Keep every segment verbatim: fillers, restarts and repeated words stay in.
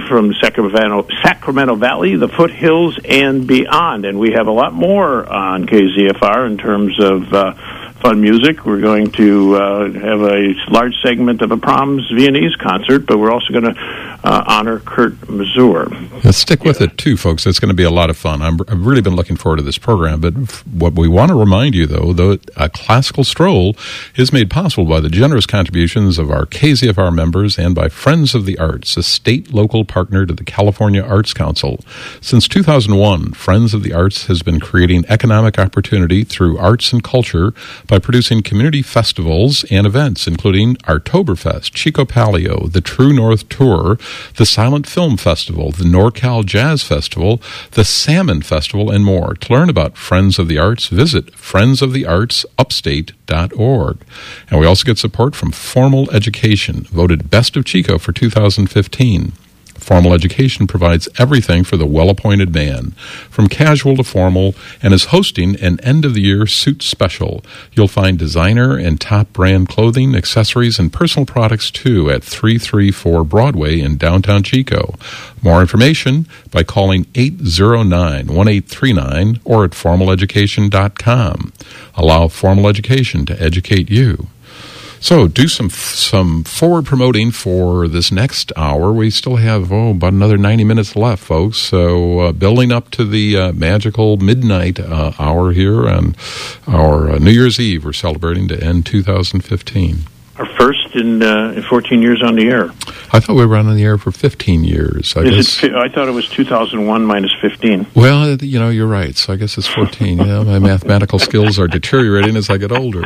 from Sacramento, Sacramento Valley, the foothills, and beyond. And we have a lot more on K Z F R in terms of uh, fun music. We're going to uh, have a large segment of a Proms Viennese concert, but we're also going to uh, honor Kurt Masur. Let's stick with yeah. it, too, folks. It's going to be a lot of fun. I'm, I've really been looking forward to this program, but what we want to remind you, though, though a classical stroll is made possible by the generous contributions of our K Z F R members and by Friends of the Arts, a state local partner to the California Arts Council. Since two thousand one, Friends of the Arts has been creating economic opportunity through arts and culture by producing community festivals and events, including Artoberfest, Chico Palio, the True North Tour, the Silent Film Festival, the NorCal Jazz Festival, the Salmon Festival, and more. To learn about Friends of the Arts, visit friends of the arts upstate dot org. And we also get support from Formal Education, voted Best of Chico for two thousand fifteen. Formal Education provides everything for the well-appointed man, from casual to formal, and is hosting an end-of-the-year suit special. You'll find designer and top-brand clothing, accessories, and personal products, too, at three thirty-four Broadway in downtown Chico. More information by calling eight zero nine, one eight three nine or at formal education dot com. Allow Formal Education to educate you. So do some some forward promoting for this next hour. We still have, oh, about another ninety minutes left, folks. So uh, building up to the uh, magical midnight uh, hour here on our uh, New Year's Eve. We're celebrating to end two thousand fifteen. Our first in, uh, in fourteen years on the air. I thought we were on the air for fifteen years. I, Is it, I thought it was two thousand one minus fifteen. Well, you know, you're right. So I guess it's fourteen. You know, my mathematical skills are deteriorating as I get older.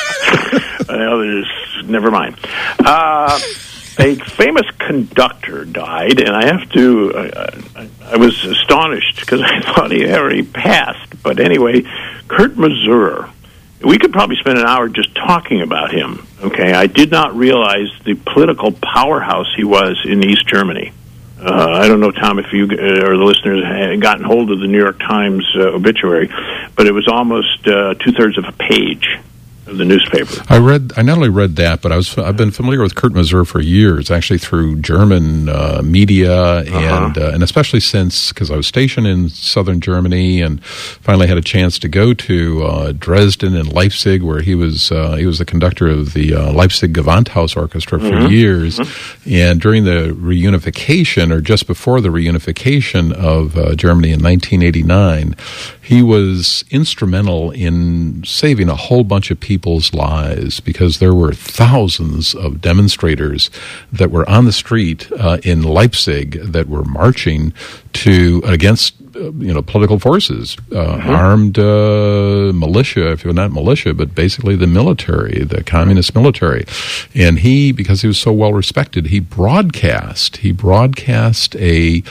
Well, there's, never mind. Uh, a famous conductor died, and I have to, uh, I, I was astonished because I thought he already passed. But anyway, Kurt Masur. We could probably spend an hour just talking about him, okay? I did not realize the political powerhouse he was in East Germany. Uh, I don't know, Tom, if you uh, or the listeners had gotten hold of the New York Times uh, obituary, but it was almost uh, two-thirds of a page of the newspaper. I read. I not only read that, but I was. I've been familiar with Kurt Masur for years, actually through German uh, media, and uh-huh. uh, and especially since because I was stationed in southern Germany, and finally had a chance to go to uh, Dresden and Leipzig, where he was. Uh, he was the conductor of the uh, Leipzig Gewandhaus Orchestra for mm-hmm. years, mm-hmm. and during the reunification, or just before the reunification of uh, Germany in nineteen eighty-nine, he was instrumental in saving a whole bunch of people. People's lives, because there were thousands of demonstrators that were on the street uh, in Leipzig that were marching to against uh, you know political forces, uh, mm-hmm. armed uh, militia, if you're not militia, but basically the military, the communist military. And he, because he was so well respected, he broadcast. He broadcast a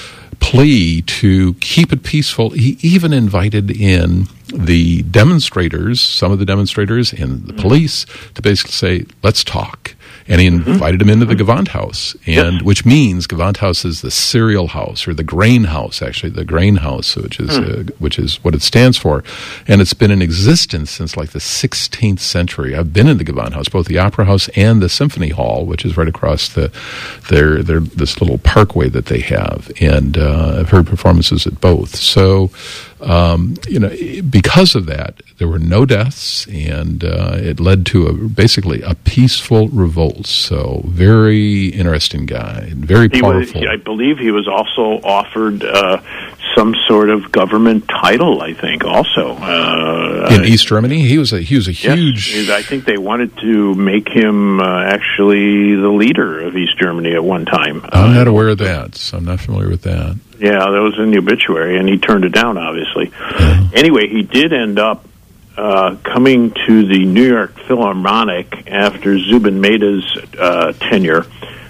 plea to keep it peaceful. He even invited in the demonstrators, some of the demonstrators and the police, to basically say, let's talk. And he invited mm-hmm. him into the Gewandhaus, and yes. which means Gewandhaus is the cereal house, or the grain house, actually, the grain house, which is mm. uh, which is what it stands for. And it's been in existence since like the sixteenth century. I've been in the Gewandhaus, both the Opera House and the Symphony Hall, which is right across the their their this little parkway that they have. And uh, I've heard performances at both. So, um, you know, because of that, there were no deaths, and uh, it led to a, basically a peaceful revolt. So, very interesting guy, very powerful. Was, I believe he was also offered uh, some sort of government title, I think, also. Uh, in East Germany? He was a, he was a huge... Yes, I think they wanted to make him uh, actually the leader of East Germany at one time. I'm uh, not aware of that, so I'm not familiar with that. Yeah, that was in the obituary, and he turned it down, obviously. Yeah. Anyway, he did end up uh, coming to the New York Philharmonic after Zubin Mehta's uh, tenure.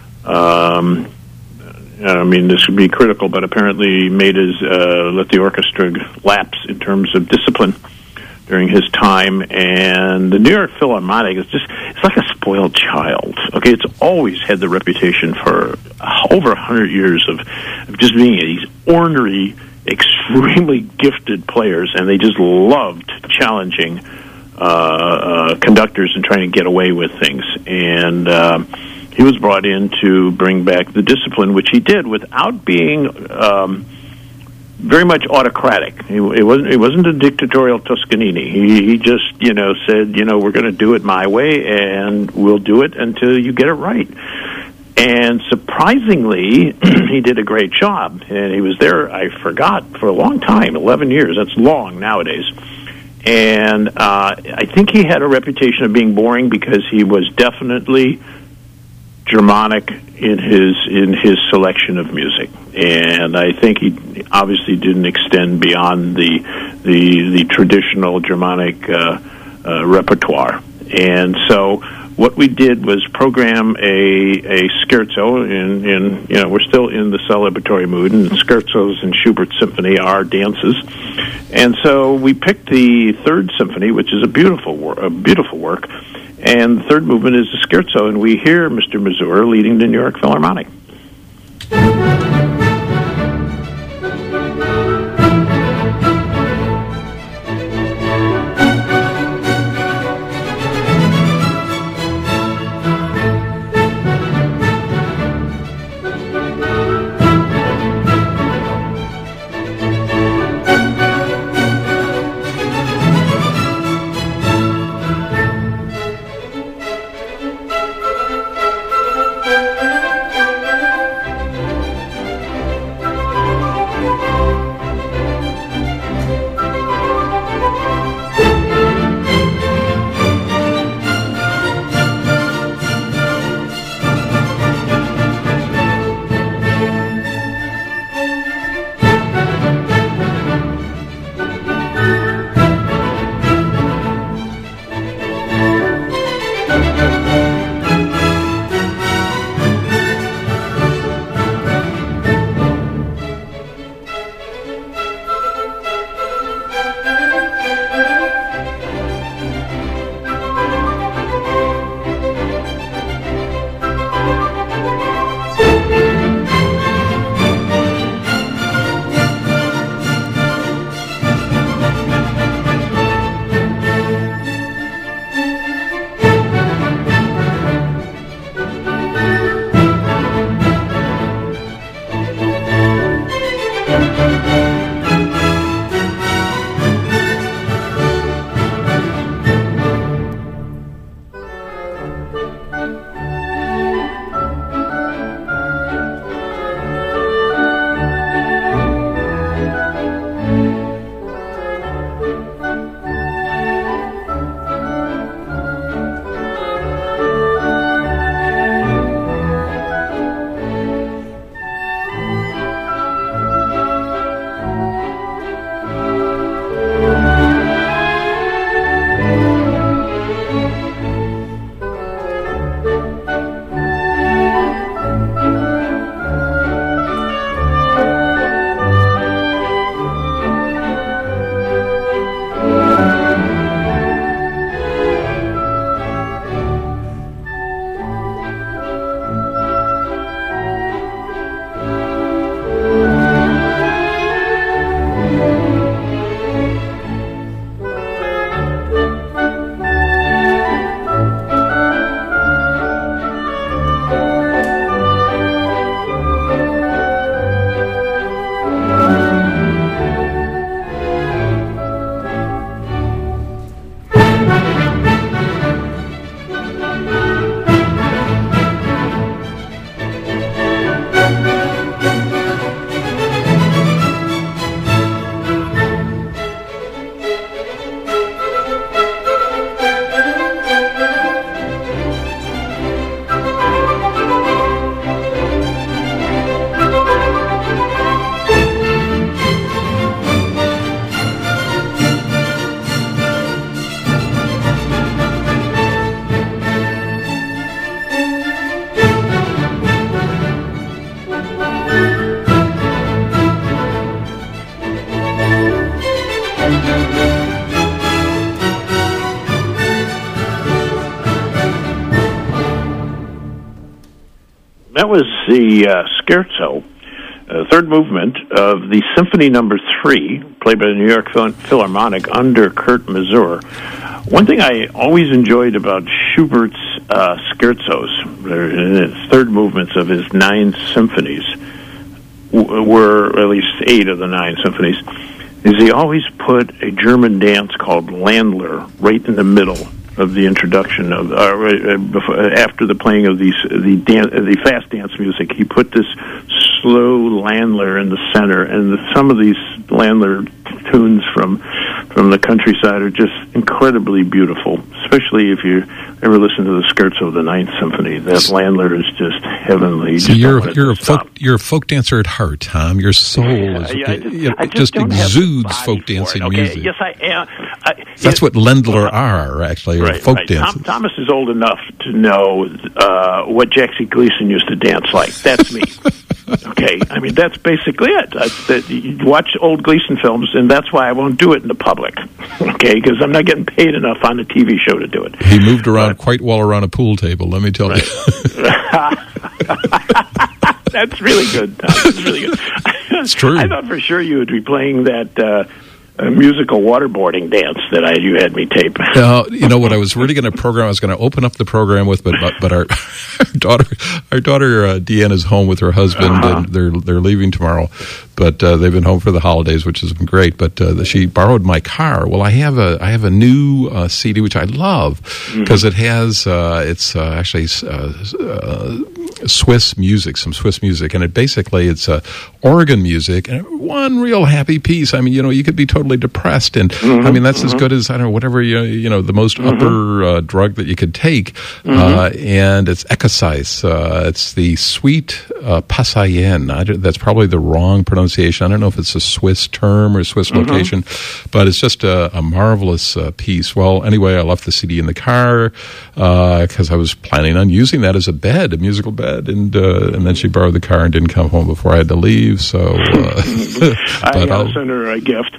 Um, I mean, this would be critical, but apparently Mehta's uh, let the orchestra lapse in terms of discipline during his time, and the New York Philharmonic is just, it's like a spoiled child, okay? It's always had the reputation for over a hundred years of, of just being these ornery, extremely gifted players, and they just loved challenging uh, uh, conductors and trying to get away with things. And uh, he was brought in to bring back the discipline, which he did without being um, very much autocratic. It, it wasn't. It wasn't a dictatorial Toscanini. He, he just, you know, said, you know, we're going to do it my way, and we'll do it until you get it right. And surprisingly, he did a great job. And he was there, I forgot, for a long time, eleven years. That's long nowadays. And uh, I think he had a reputation of being boring because he was definitely Germanic in his in his selection of music. And I think he obviously didn't extend beyond the the, the traditional Germanic uh, uh, repertoire. And so what we did was program a, a scherzo in, in, you know, we're still in the celebratory mood, and scherzos in Schubert's symphony are dances. And so we picked the third symphony, which is a beautiful, wor- a beautiful work, and the third movement is a scherzo, and we hear Mister Mazur leading the New York Philharmonic. That was the uh, scherzo uh, third movement of the Symphony Number Three, played by the New York Phil- Philharmonic under Kurt Masur. One thing I always enjoyed about Schubert's uh, scherzos, his third movements of his nine symphonies, w- were at least eight of the nine symphonies, is he always put a German dance called Landler right in the middle of the introduction of uh, before, after the playing of these the dan- the fast dance music. He put this slow Landler in the center, and the, some of these Landler tunes from from the countryside are just incredibly beautiful, especially if you ever listen to the Scherzo of the Ninth Symphony. That Landler is just heavenly. You so just you're you're a stop. folk you're a folk dancer at heart, Tom. Your soul is Yeah, I just, you know, I it just don't have exudes the body folk for dancing it, okay? music. Yes, I am. I, That's it, what Ländler are, actually, or Right, folk right. dancers. Tom, Thomas is old enough to know uh, what Jackson Gleason used to dance like. That's me. Okay, I mean that's basically it. That's, that, you watch old Gleason films, and that's why I won't do it in the public. Okay, because I'm not getting paid enough on a T V show to do it. He moved around But, quite well around a pool table, let me tell right. you. That's really good, Tom. That's really good. It's true. I thought for sure you would be playing that uh, uh, musical waterboarding dance that I you had me tape. Uh, you know what? I was really going to program. I was going to open up the program with, but but, but our, our daughter, our daughter uh, Deanne is home with her husband, Uh-huh. and they're they're leaving tomorrow. But uh, they've been home for the holidays, which has been great. But uh, she borrowed my car. Well, I have a I have a new uh, C D which I love because mm-hmm. it has uh, it's uh, actually uh, uh, Swiss music, some Swiss music, and it basically it's uh, organ music and one real happy piece. I mean, you know, you could be totally depressed, and mm-hmm. I mean that's mm-hmm. as good as I don't know whatever you you know the most mm-hmm. upper uh, drug that you could take, mm-hmm. uh, and it's Ecosais. Uh, it's the sweet uh, Passayen. I don't, that's probably the wrong pronunciation. I don't know if it's a Swiss term or Swiss mm-hmm. location, but it's just a, a marvelous uh, piece. Well, anyway, I left the C D in the car because uh, I was planning on using that as a bed, a musical bed, and uh, and then she borrowed the car and didn't come home before I had to leave. So, uh, I uh, sent her a gift.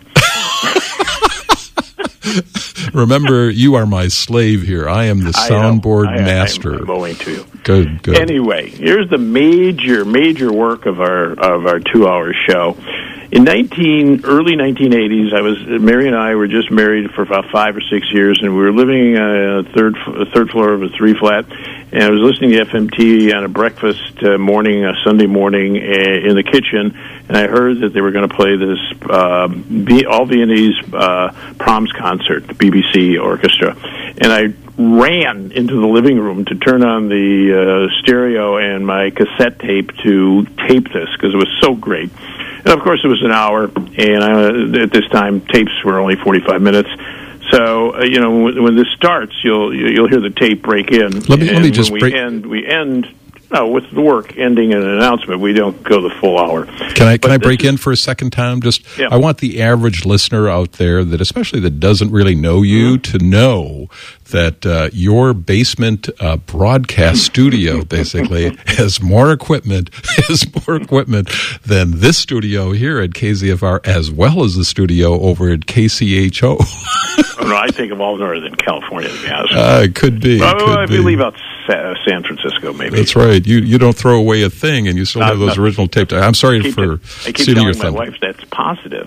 Remember, you are my slave here. I am the soundboard I, master. I'm owing to you. Good, good. Anyway, here's the major, major work of our of our two-hour show. In nineteen early nineteen eighties, I was Mary and I were just married for about five or six years, and we were living on a third a third floor of a three flat. And I was listening to F M T on a breakfast uh, morning, a Sunday morning, uh, in the kitchen, and I heard that they were going to play this uh, B- all Viennese uh, Proms concert, the B B C orchestra, and I ran into the living room to turn on the uh, stereo and my cassette tape to tape this because it was so great. And of course, it was an hour, and I, at this time, tapes were only forty-five minutes. So uh, you know, when, when this starts, you'll you'll hear the tape break in. Let me and let me just when break. We end. We end. No, with the work ending in an announcement, we don't go the full hour. Can I can but I break is, in for a second, Tom? Just yeah. I want the average listener out there, that especially that doesn't really know you, mm-hmm. to know that uh, your basement uh, broadcast studio basically has more equipment has more equipment than this studio here at K Z F R, as well as the studio over at K C H O. Oh, no, I think of all Northern California, to be honest. Uh, it could be. Oh, could if be. you leave out San Francisco, maybe. That's right. You you don't throw away a thing, and you still have those original tapes. I'm sorry I keep for it, I keep stealing telling your my thunder. wife that's positive.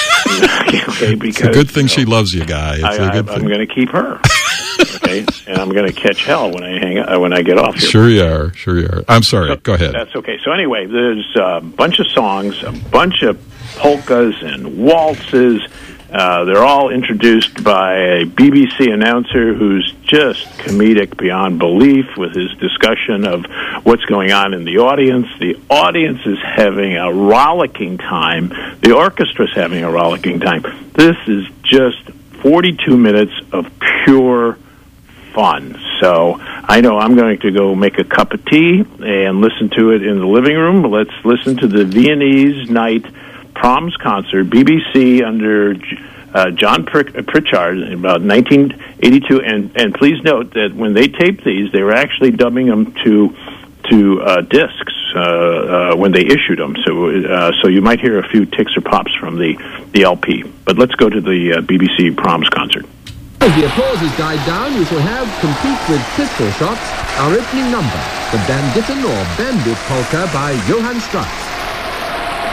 Okay, because, it's a good thing you know, she loves you, guy. It's I, a good I, thing. I'm going to keep her. Okay, and I'm going to catch hell when I hang uh, when I get off here. Sure you are. Sure you are. I'm sorry. So, Go ahead. That's okay. So anyway, there's a bunch of songs, a bunch of polkas and waltzes. Uh, they're all introduced by a B B C announcer who's just comedic beyond belief with his discussion of what's going on in the audience. The audience is having a rollicking time. The orchestra's having a rollicking time. This is just forty-two minutes of pure fun. So I know I'm going to go make a cup of tea and listen to it in the living room. Let's listen to the Viennese Night Proms concert, B B C under uh, John Pritchard in about nineteen eighty-two. And, and please note that when they taped these, they were actually dubbing them to to uh, discs uh, uh, when they issued them. So uh, so you might hear a few ticks or pops from the, the L P. But let's go to the uh, B B C Proms concert. As the applause has died down, we shall have, complete with pistol shots, our opening number, the Banditten or Bandit Polka by Johann Strauss.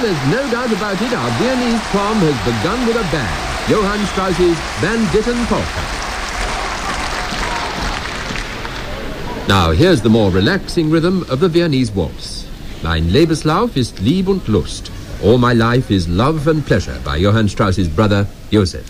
there's no doubt about it, our Viennese prom has begun with a bang. Johann Strauss's Banditten Polka. Now, here's the more relaxing rhythm of the Viennese waltz. Mein Lebenslauf ist Lieb und Lust. All My Life is Love and Pleasure by Johann Strauss's brother, Joseph.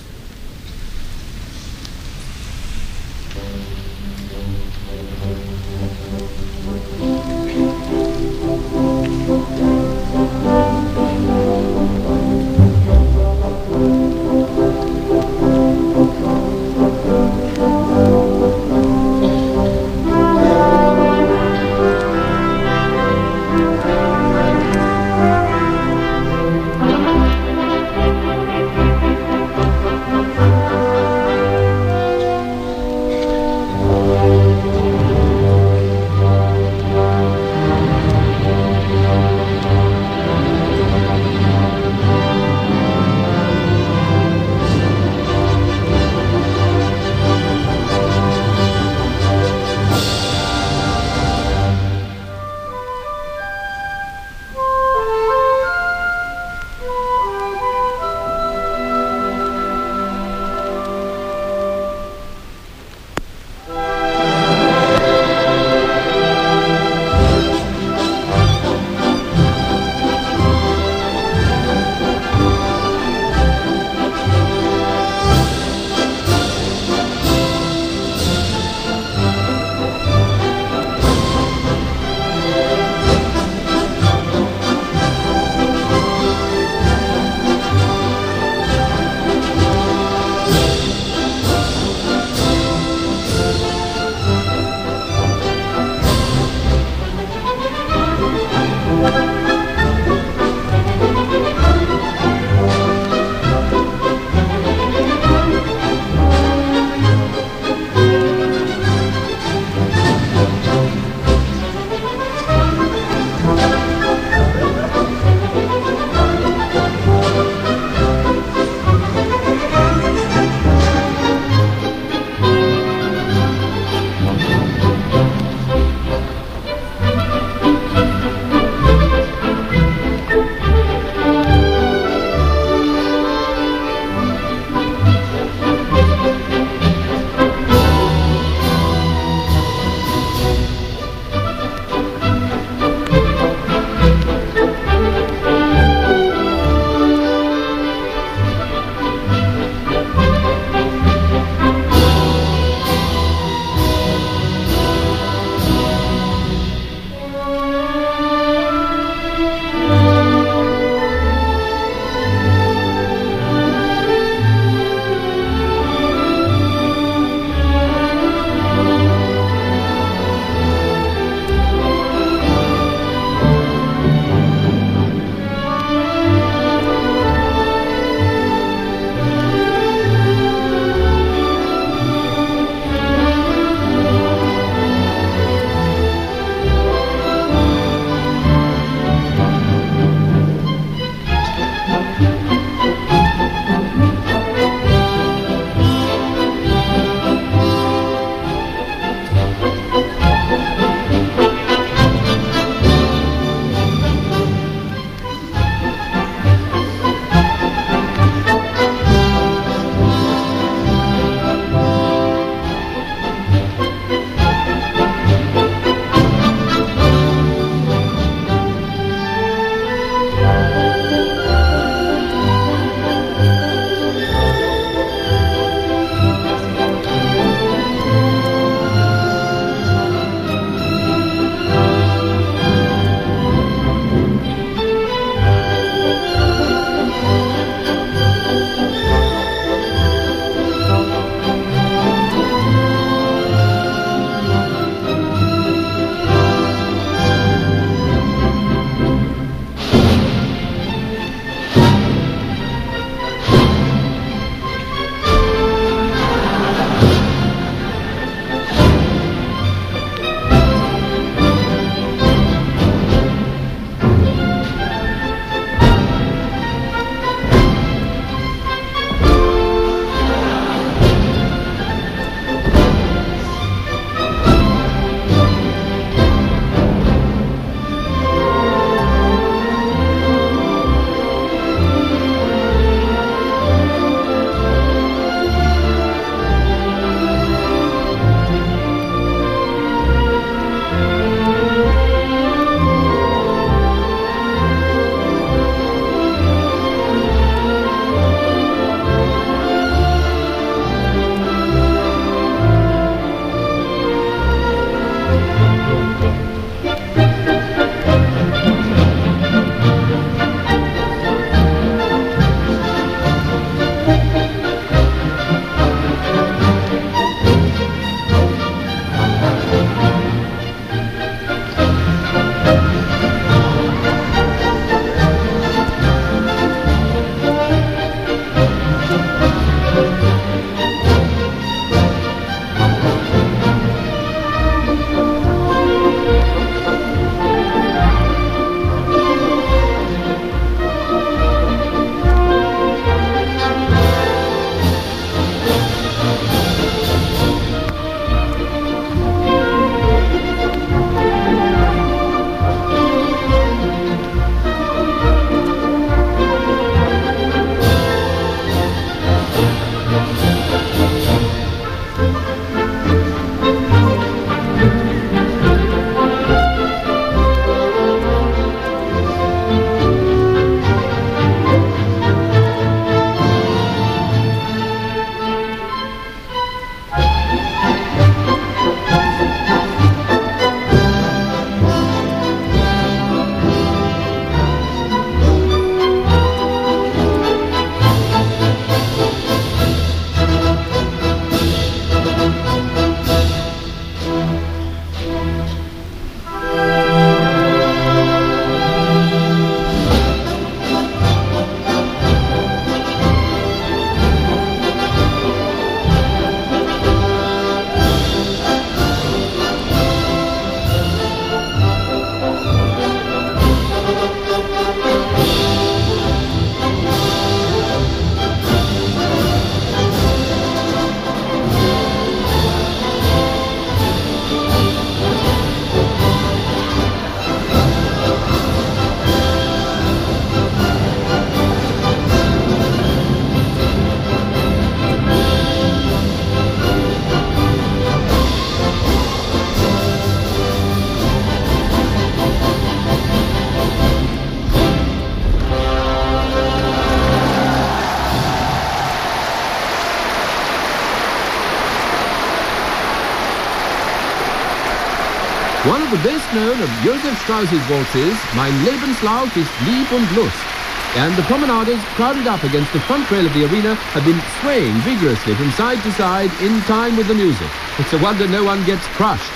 One of the best known of Josef Strauss's waltzes, Mein Lebenslauf ist Lieb und Lust. And the promenaders crowded up against the front rail of the arena have been swaying vigorously from side to side in time with the music. It's a wonder no one gets crushed.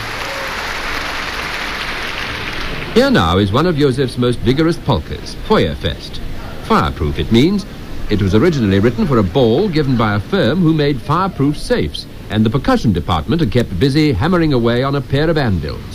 Here now is one of Josef's most vigorous polkas, Feuerfest. Fireproof, it means. It was originally written for a ball given by a firm who made fireproof safes, and the percussion department had kept busy hammering away on a pair of anvils.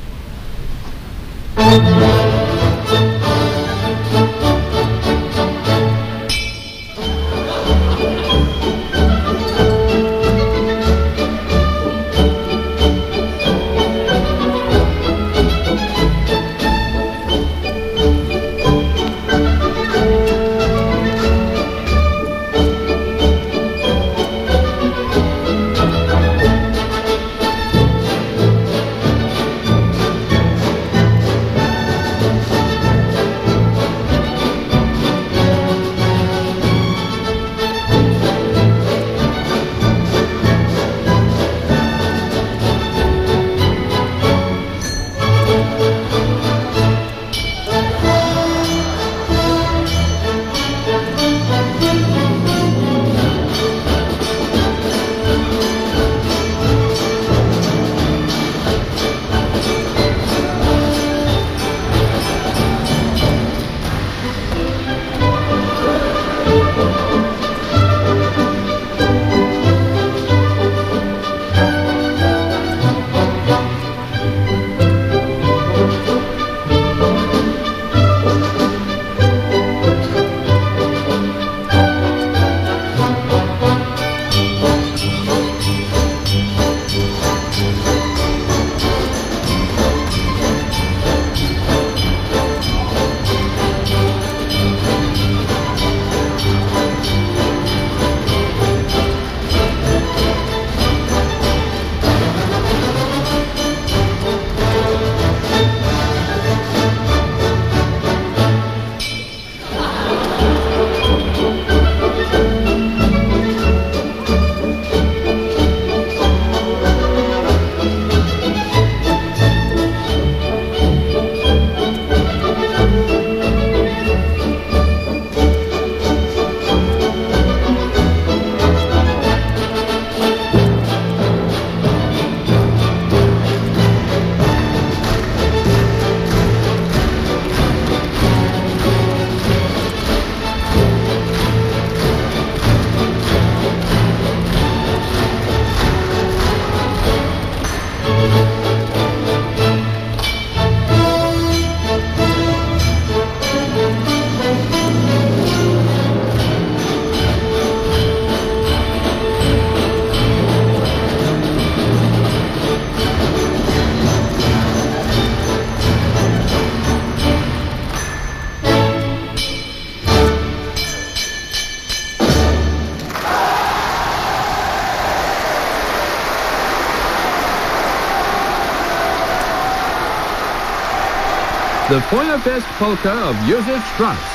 The Feuerfest polka of Josef Strauss.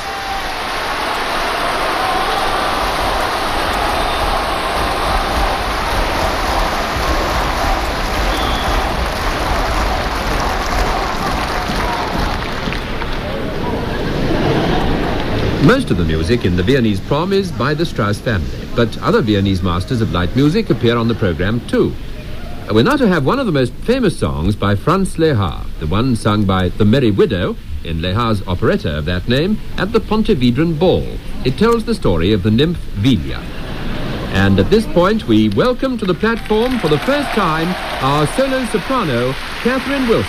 Most of the music in the Viennese prom is by the Strauss family, but other Viennese masters of light music appear on the program too. We're now to have one of the most famous songs by Franz Lehár, the one sung by the Merry Widow in Lehár's operetta of that name at the Pontevedran Ball. It tells the story of the nymph Vilja. And at this point, we welcome to the platform for the first time our solo soprano, Catherine Wilson.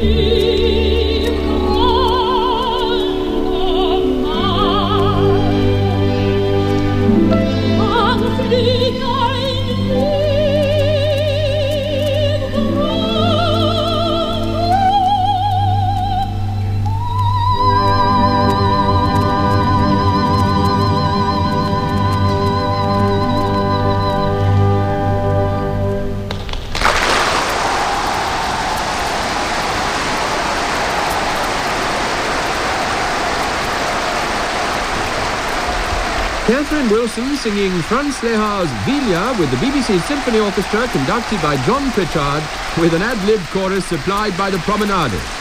Catherine Wilson singing Franz Lehar's Villa with the B B C Symphony Orchestra conducted by John Pritchard with an ad-lib chorus supplied by the Promenaders.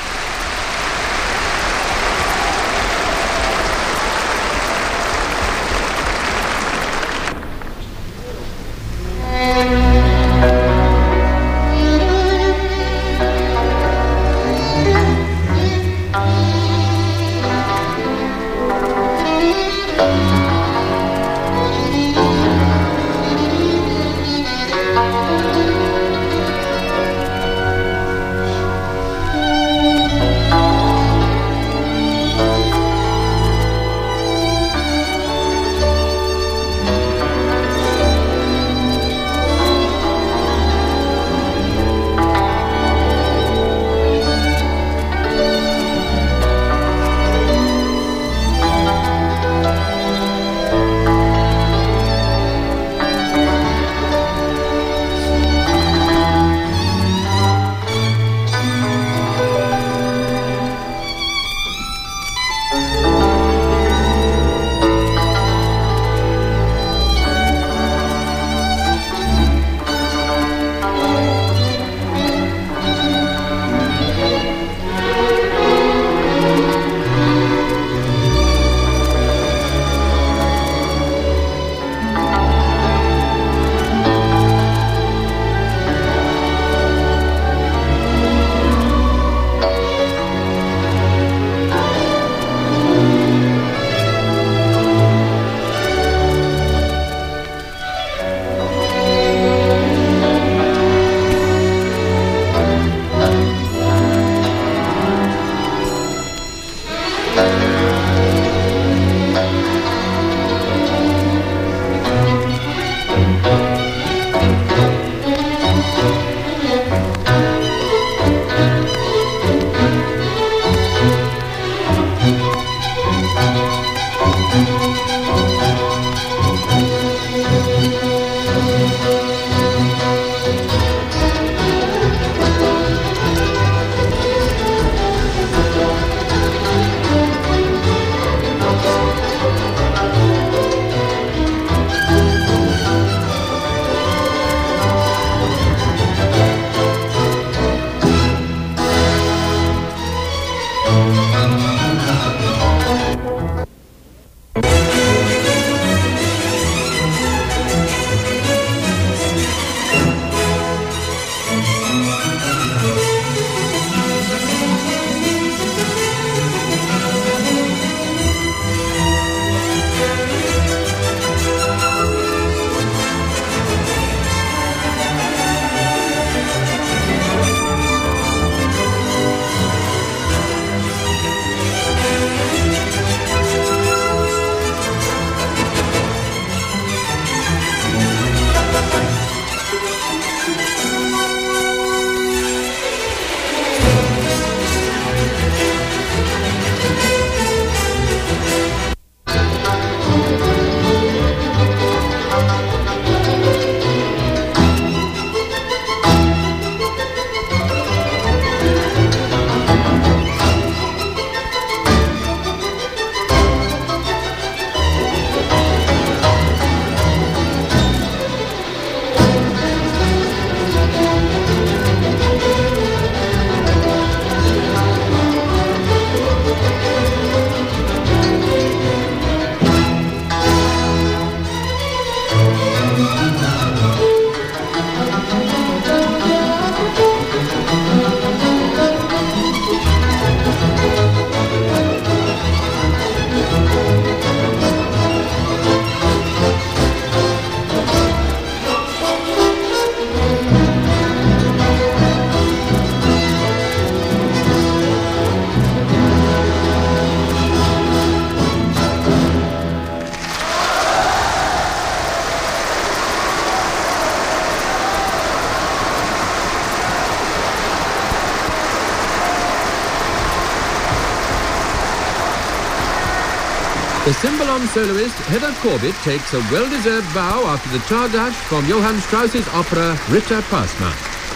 The Cymbalom soloist Heather Corbett takes a well-deserved bow after the Czardash from Johann Strauss's opera Ritter Passmann.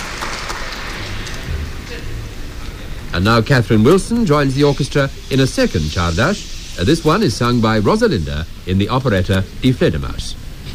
And now Catherine Wilson joins the orchestra in a second Czardash. Uh, this one is sung by Rosalinda in the operetta Die Fledermaus.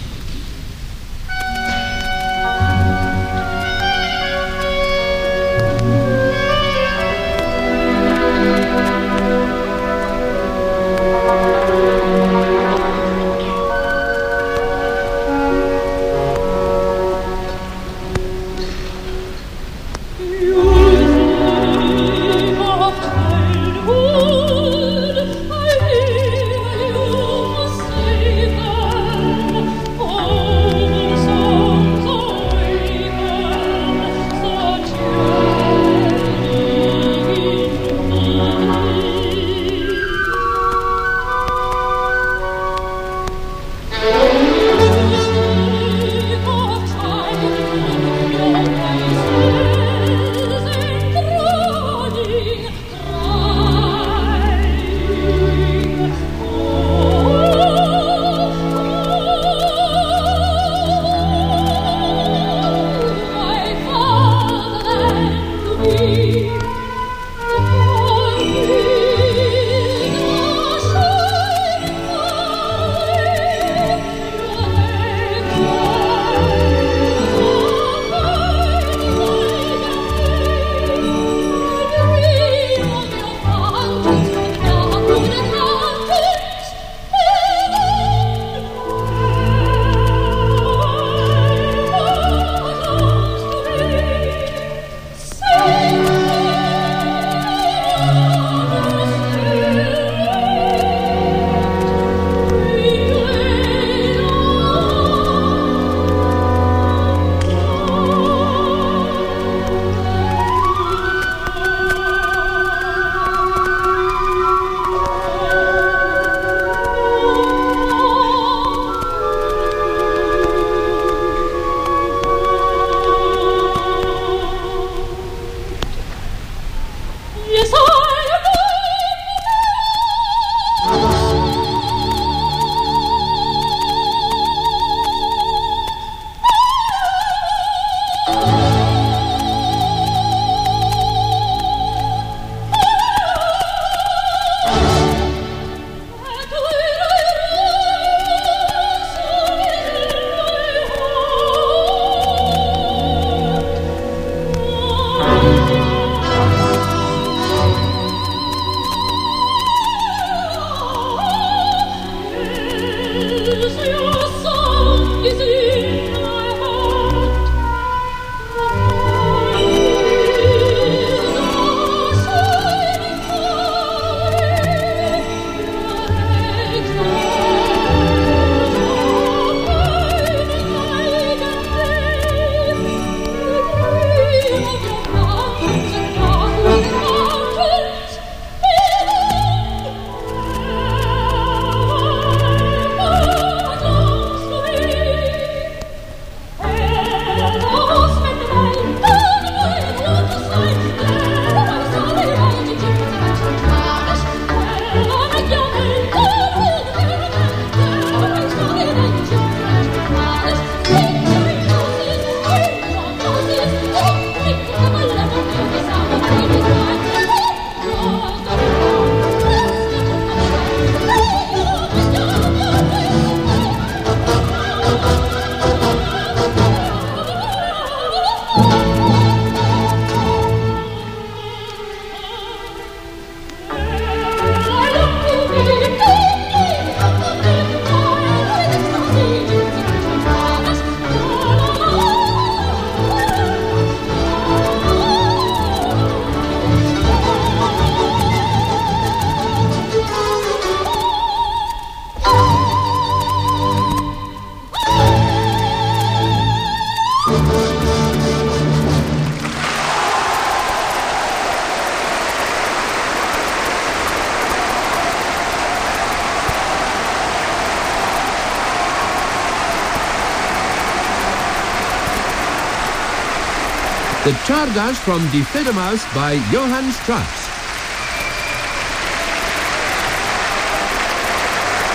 The Czardash from Die Fledermaus by Johann Strauss.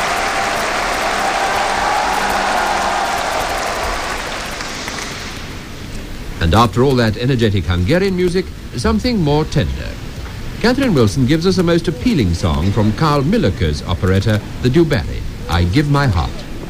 And after all that energetic Hungarian music, something more tender. Catherine Wilson gives us a most appealing song from Carl Millerke's operetta, The Du Barry, I Give My Heart.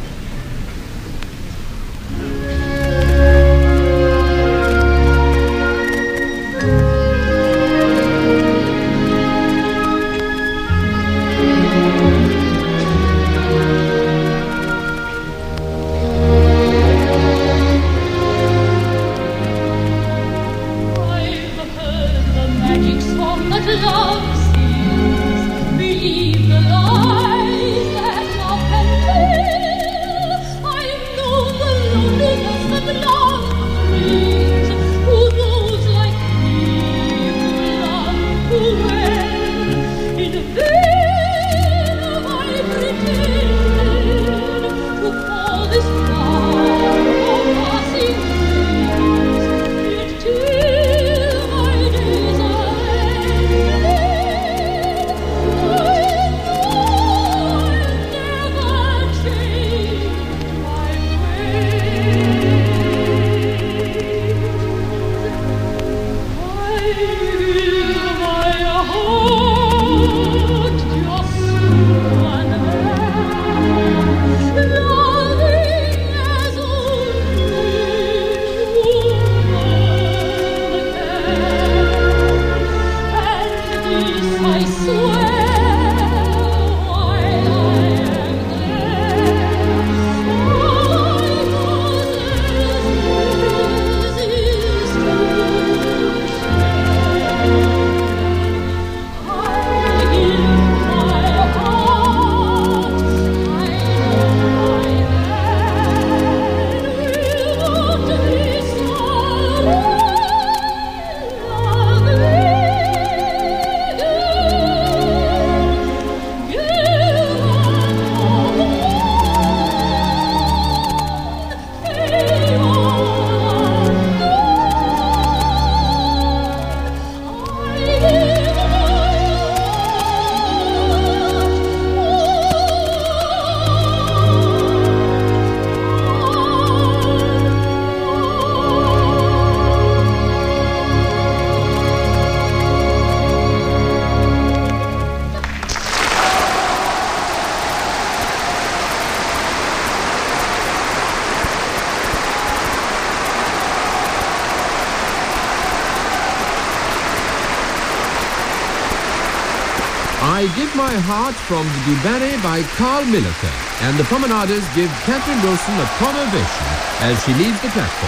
I Give My Heart from the Du Barry by Carl Millerke, and the promenaders give Catherine Wilson a prompt ovation as she leaves the platform.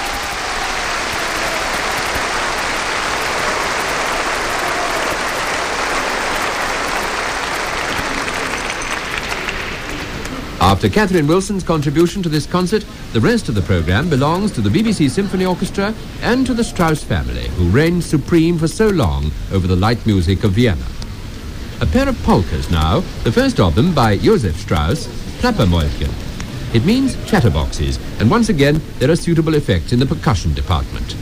After Catherine Wilson's contribution to this concert, the rest of the programme belongs to the B B C Symphony Orchestra and to the Strauss family, who reigned supreme for so long over the light music of Vienna. A pair of polkas now, the first of them by Joseph Strauss, Plappermäulchen. It means chatterboxes, and once again there are suitable effects in the percussion department.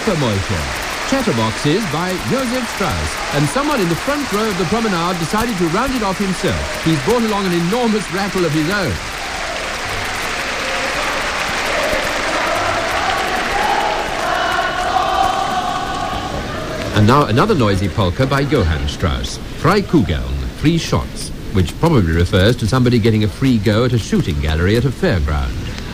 Suppermeuche. Chatterboxes by Joseph Strauss, and someone in the front row of the promenade decided to round it off himself. He's brought along an enormous rattle of his own. And now another noisy polka by Johann Strauss, Freikugeln, Free Shots, which probably refers to somebody getting a free go at a shooting gallery at a fairground.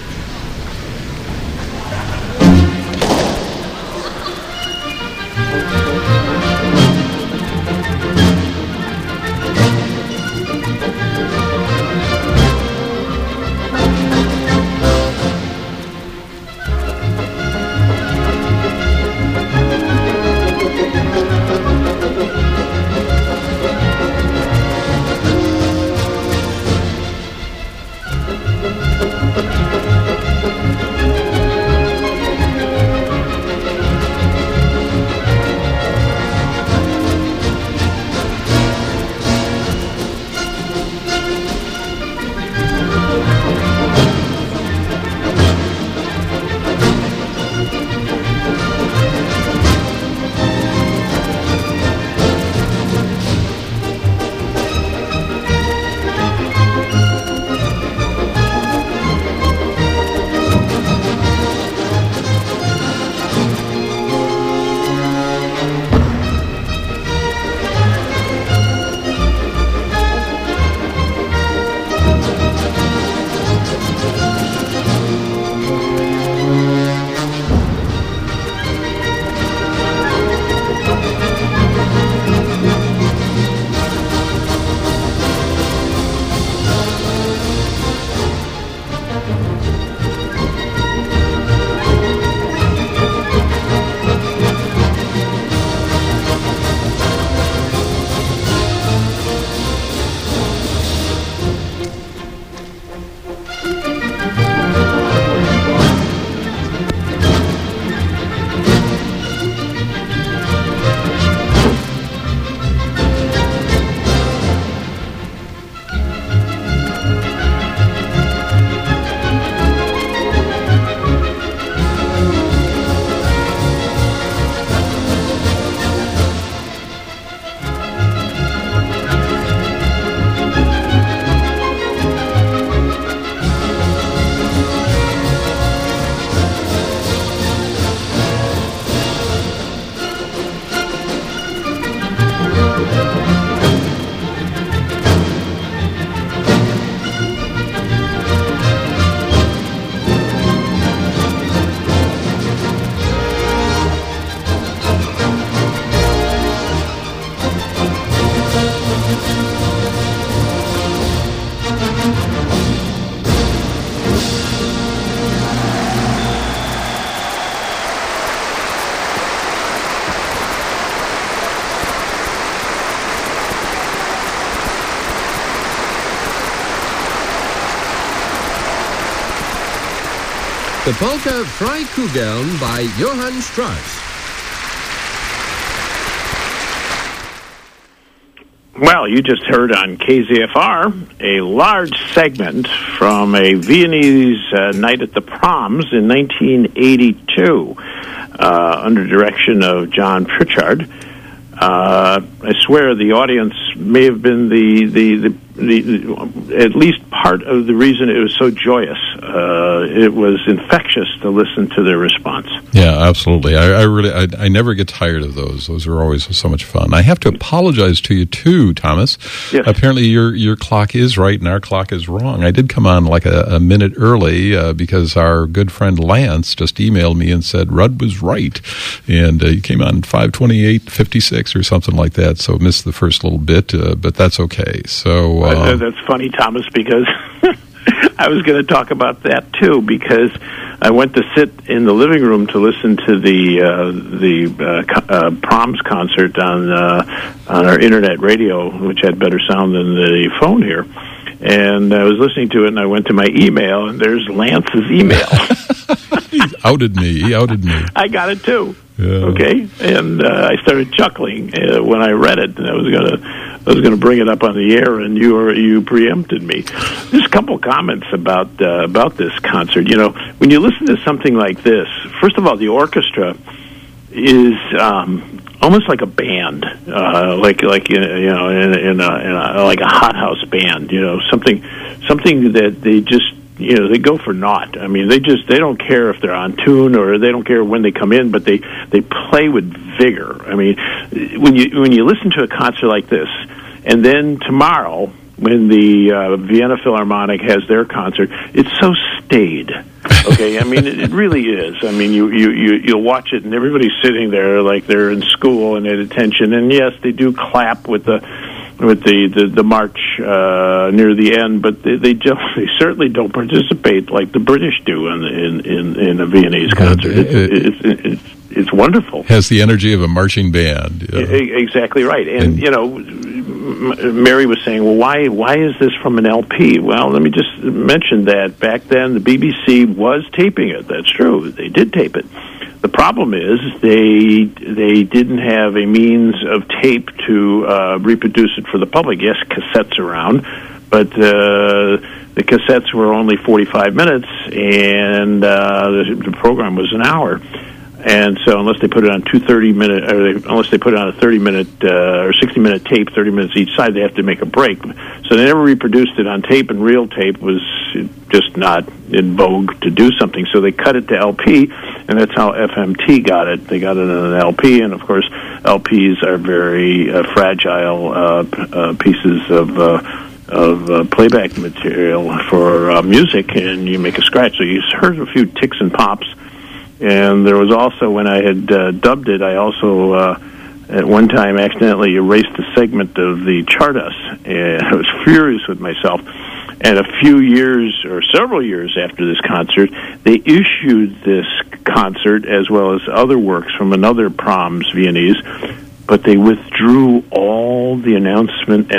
The polka Freikugeln by Johann Strauss. Well, you just heard on K Z F R a large segment from a Viennese uh, night at the Proms in nineteen eighty-two uh, under direction of John Pritchard. Uh, I swear the audience may have been the, the, the, the, the at least part of the reason it was so joyous. Uh, it was infectious to listen to their response. Yeah, absolutely. I, I really, I, I never get tired of those. Those are always so much fun. I have to apologize to you too, Thomas. Yes. Apparently, your your clock is right and our clock is wrong. I did come on like a, a minute early uh, because our good friend Lance just emailed me and said Rudd was right, and uh, he came on five twenty-eight fifty-six or something like that. So missed the first little bit, uh, but that's okay. So uh, uh, that's funny, Thomas, because I was going to talk about that too, because I went to sit in the living room to listen to the uh, the uh, co- uh, Proms concert on uh, on our internet radio, which had better sound than the phone here. And I was listening to it, and I went to my email, and there's Lance's email. He outed me. He outed me. I got it too. Yeah. Okay, and uh, I started chuckling uh, when I read it, and I was gonna, I was gonna bring it up on the air, and you were, you preempted me. Just a couple comments about uh, about this concert. You know, when you listen to something like this, first of all, the orchestra is um, almost like a band, uh, like like you know, in, in, a, in a, like a hothouse band. You know, something something that they just you know they go for naught. I mean, they just they don't care if they're on tune or they don't care when they come in, but they they play with vigor. I mean, when you when you listen to a concert like this, and then tomorrow, when the uh, Vienna Philharmonic has their concert, it's so staid. Okay, I mean, it, it really is. I mean, you, you, you, you'll watch it, and everybody's sitting there like they're in school and at attention. And yes, they do clap with the with the, the, the march uh, near the end, but they they, just, they certainly don't participate like the British do in in in, in a Viennese concert. It's, it's, it's, it's It's wonderful. Has the energy of a marching band. You know. Exactly right. And, and, you know, Mary was saying, well, why why is this from an L P? Well, let me just mention that back then the B B C was taping it. That's true. They did tape it. The problem is they they didn't have a means of tape to uh, reproduce it for the public. Yes, cassettes around, but uh, the cassettes were only forty-five minutes, and uh, the, the program was an hour. And so, unless they put it on two thirty-minute, or they, unless they put it on a thirty-minute uh, or sixty-minute tape, thirty minutes each side, they have to make a break. So they never reproduced it on tape, and reel tape was just not in vogue to do something. So they cut it to L P, and that's how F M T got it. They got it on an L P, and of course, L Ps are very uh, fragile uh, uh, pieces of. Uh, of uh, playback material for uh, music, and you make a scratch. So you heard a few ticks and pops. And there was also, when I had uh, dubbed it, I also, uh, at one time, accidentally erased a segment of the Chardas, and I was furious with myself. And a few years, or several years after this concert, they issued this concert, as well as other works from another Proms Viennese, but they withdrew all the announcement and